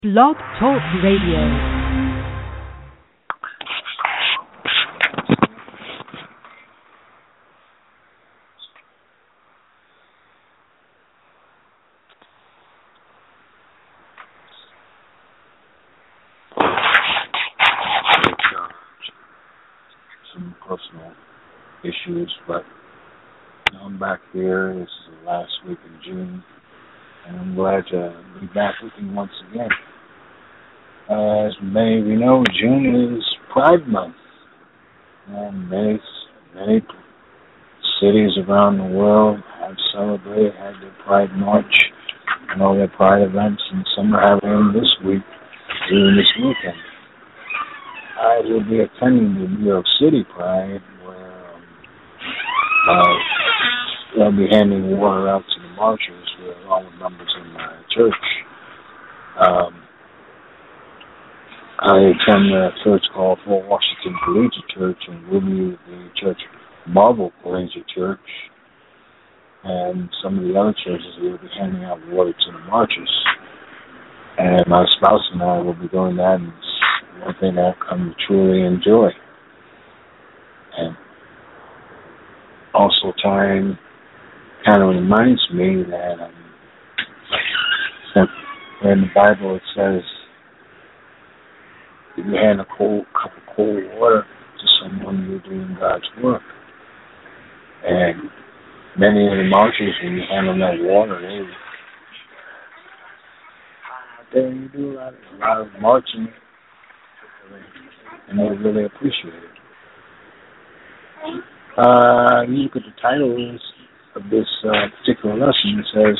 Blog Talk Radio. Some personal issues, but I'm back here. This is the last week in June, and I'm glad to be back with you once again. As many of you know, June is Pride Month, and many cities around the world have celebrated, had their Pride March and all their Pride events, and some are having them this week, even this weekend. I will be attending the New York City Pride, where they'll be handing water out to the marchers, along with members of my church. I attend a church called Fort Washington Collegiate Church, and with me the church Marble Collegiate Church, and some of the other churches will be handing out water to the marchers. And my spouse and I will be doing that, and it's one thing that I've come to truly enjoy. And also time kind of reminds me that in the Bible it says, if you hand a cup of cold water to someone, you're doing God's work. And many of the marchers, when you hand them that water, they do a lot of marching, and they really appreciate it. You look at the title of this particular lesson. It says,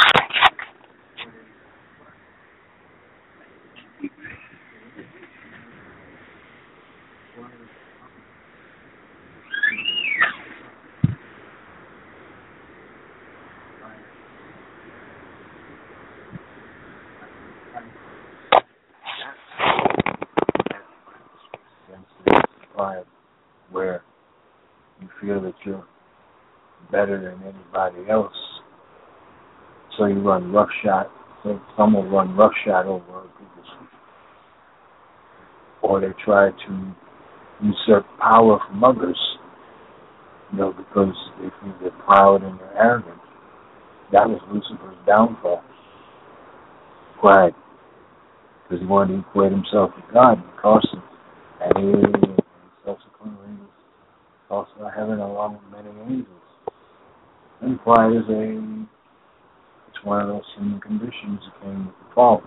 where you feel that you're better than anybody else, so you run roughshod. So some will run roughshod over other people's feet, or they try to usurp power from others, because they think they're proud and they're arrogant. That was Lucifer's downfall. Pride, because he wanted to equate himself with God, because and he subsequently was also heaven along with many angels. And pride it's one of those human conditions that came with the fall.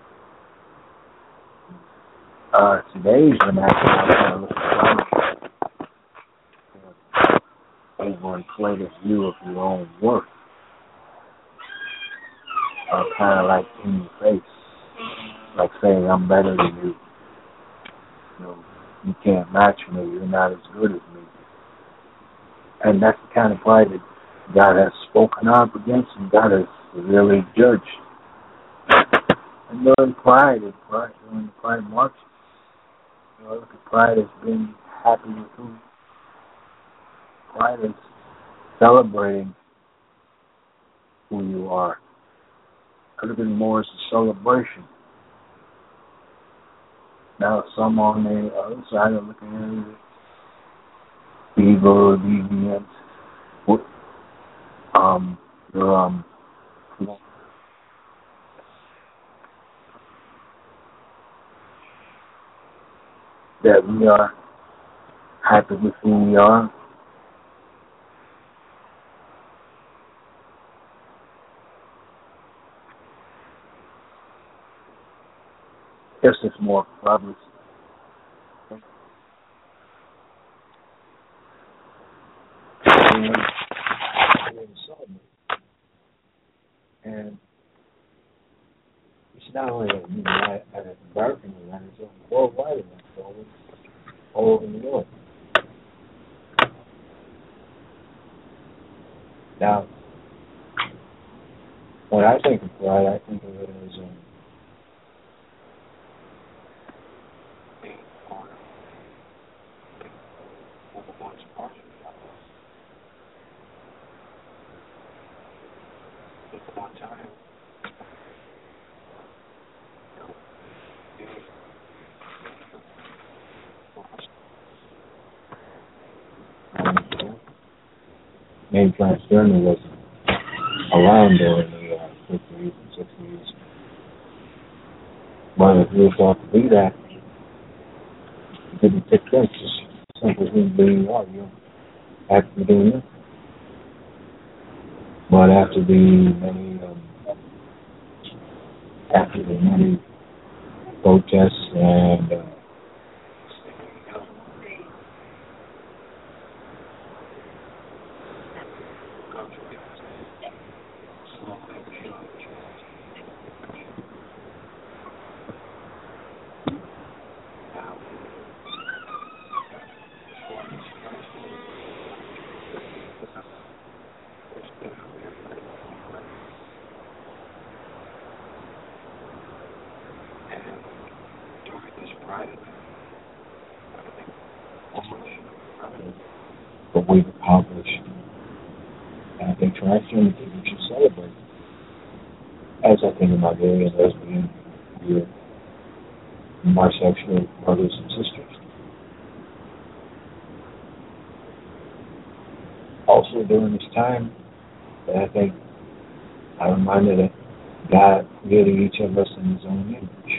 Today's vernacular looks like overinflated view of your own worth, kind of like in your face, like saying I'm better than you. You can't match me. You're not as good as me. And that's the kind of pride that God has spoken up against, and God has really judged. And during during the Pride March, look at pride as being happy with who. Pride is celebrating who you are. I look at it more as a celebration. Now, some on the other side are looking at it, evil, deviant, that we are happy with who we are. I guess it's more probably. And it's not only at an American event, it's a worldwide event, all over the world. Now, when I think of pride, I think of it as one time name transgender wasn't around during the 50s and 60s. But if you were thought to be that, you didn't pick them. Just simply being what you have to be doing it. But after the many protests and what we've accomplished. And I think transgender people should celebrate. As I think of my gay and lesbian, queer, and bisexual brothers and sisters. Also during this time, that I think I'm reminded that God created each of us in His own image.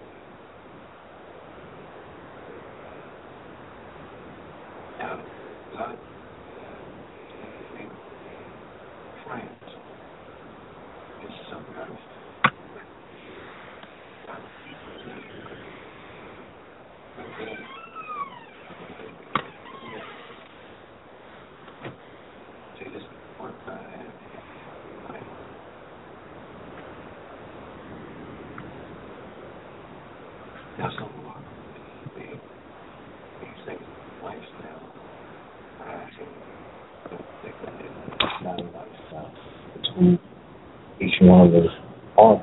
It's who each one of us are.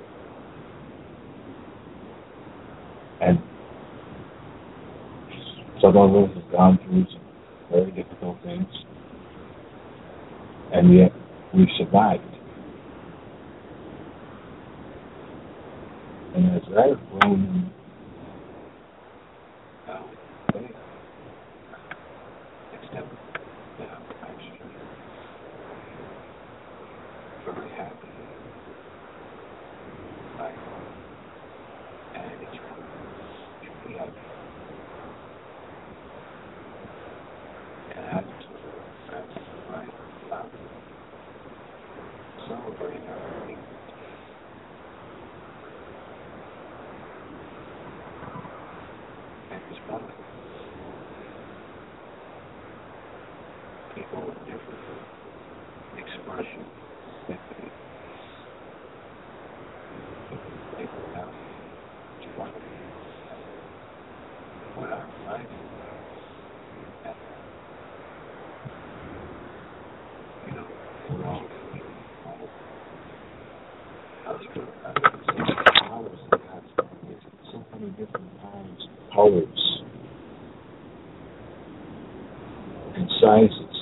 And some of us have gone through some very difficult things, and yet we've survived. And as I've grown in faith, very happy. And it's really happy. And I just celebrating our faith. And it's wonderful. People with different expressions. So many different kinds, colors, and sizes.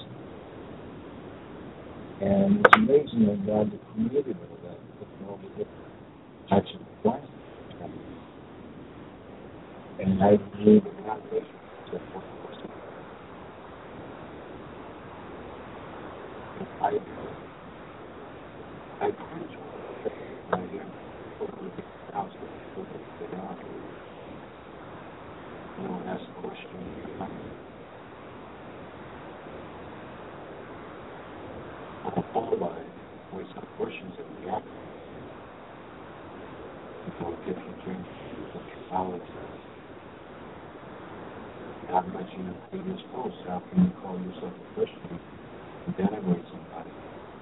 And it's amazing that God created all that, with all the different types of plants. And I believe that God makes it. I preach I hear over the house of God. You know, ask the question. All by with some questions that we have. People with different dreams, different knowledge. God mentioned in the previous post, how can you call yourself a Christian and denigrate somebody?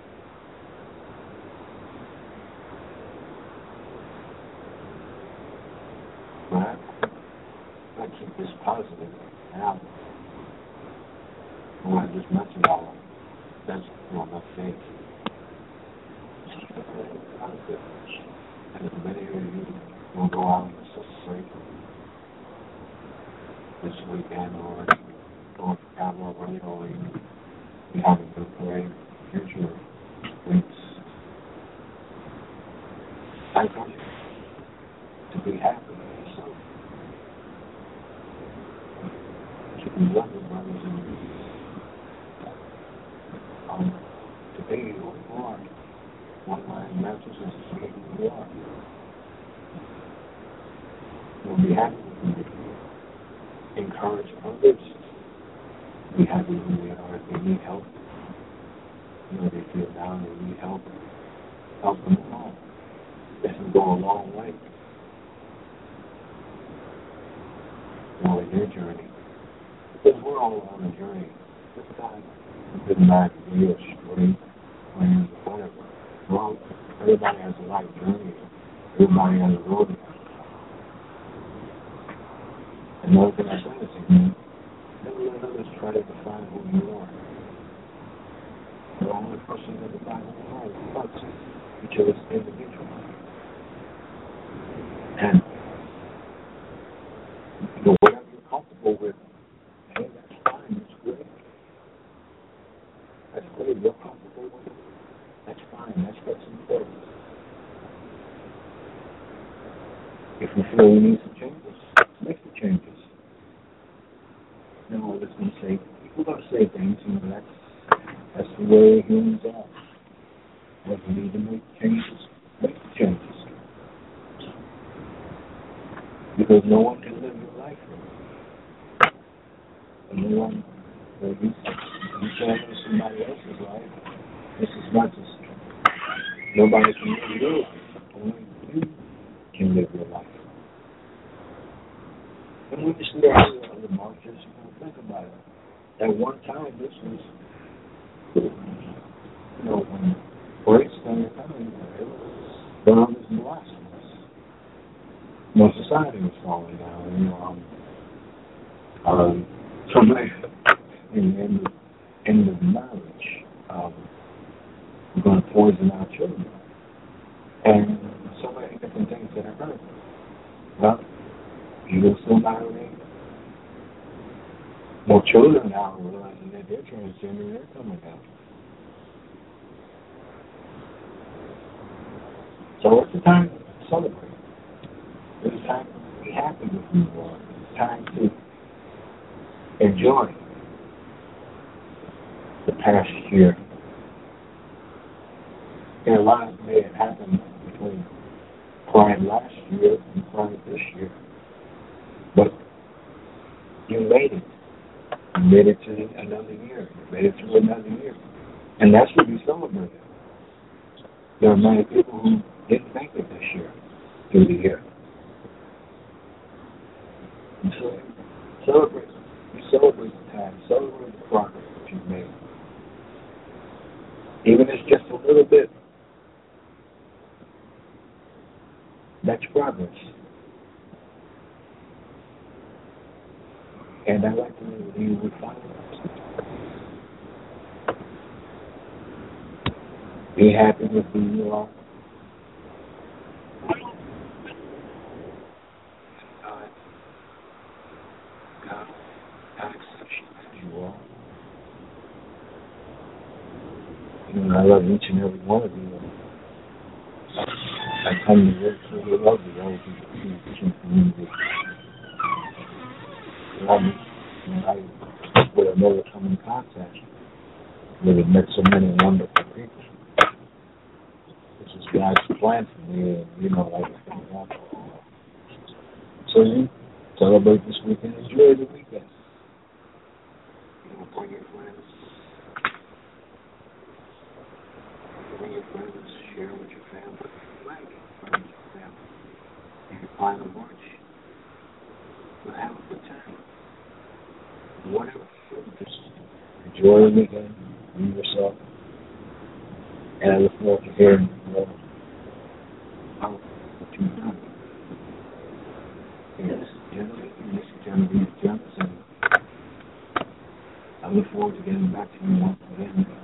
But I keep this positive now. When I just mentioned all of it, that's enough faith. Positive. And as many of you will go out and celebrate this weekend or going to Cavalry or you have a good parade future weeks. I want you to be happy. So, to be loving brothers and you are. We'll be happy when we encourage others. Be happy when they are, if they need help. They feel down, they need help. Help them along. This will go a long way on their journey. Because we're all on a journey. This time, it doesn't matter if you're straight, plans, whatever. Well, everybody has a life journey. Everybody has a road to go. Another thing I say is, never let others try to define who you are. The only person that defines who you are is us, each of us individually. And whatever you're comfortable with, hey, that's fine, that's great. That's great, you're comfortable with it. That's fine, that's what's important. If you feel you need some changes, make the changes. Others going to say, people are going to say things, that's the way humans are. If you need to make changes, make the changes. Because no one can live your life for you. And no one, you can't live somebody else's life. This is not just, nobody can live your life. Only you can live your life. And when you see all the other marches, think about it. At one time, this was, when breaks started coming, it was bombs and blasphemies. When society was falling down, from the end of marriage, we're going to poison our children. And so many different things that occurred. Well, you will still marry. More children now are realizing that they're transgender and they're coming out. So it's the time to celebrate. It's time to be happy with who you are. It's time to enjoy the past year. And a lot may have happened between Pride last year and Pride this year. But you made it. You made it to another year. You made it through another year. And that's what we celebrate. There are many people who didn't make it this year, through the year. And so, celebrate. You celebrate the time. Celebrate the progress that you've made. Even if it's just a little bit, that's progress. And I'd like to leave with finance. Be happy with who you are. God accepts you as you are. I love each and every one of you. I come to work for the love of those who keep community. I would have never come in contact with have met so many wonderful people. This is God's plan for me, and everything else. So you celebrate this weekend, enjoy the weekend. Bring your friends. Bring your friends, share with your family. Friends, your family. You can find a lunch. But have a good time. Whatever. Just enjoy the weekend. Be yourself. And I look forward to hearing more about what you've done. Yes, gentlemen, Miss Genevieve Johnson. I look forward to getting back to you once again.